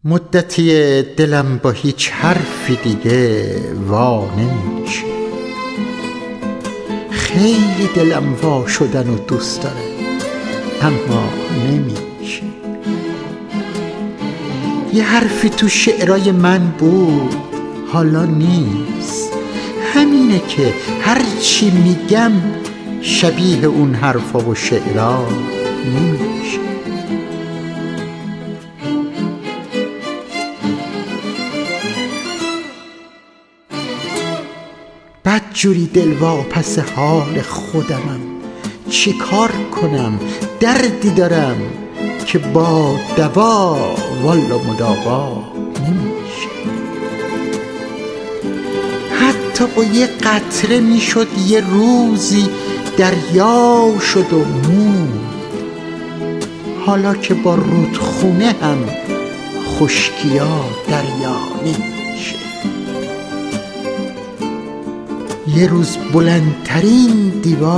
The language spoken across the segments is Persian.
مدتی دلم با هیچ حرفی دیگه وا نمیشه. خیلی دلم وا شدن و دوست داره اما نمیشه. یه حرفی تو شعرای من بود حالا نیست. همینه که هرچی میگم شبیه اون حرفا و شعرها نمیشه. بدجوری دلواپس حال خودمم. چی کار کنم؟ دردی دارم که با دوا والا مداوا نمیشه. حتی با یه قطره میشد یه روزی دریا شد و موند. حالا که با رودخونه هم خشکیا دریا نمیشه. یه روز بلندترین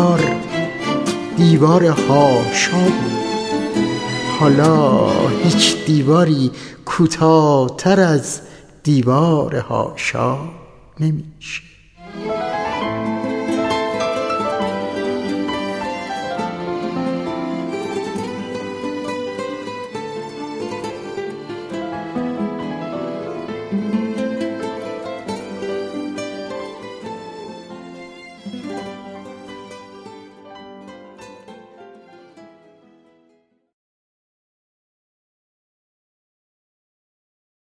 دیوار حاشا بود. حالا هیچ دیواری کوتاه‌تر از دیوار حاشا نمیشه.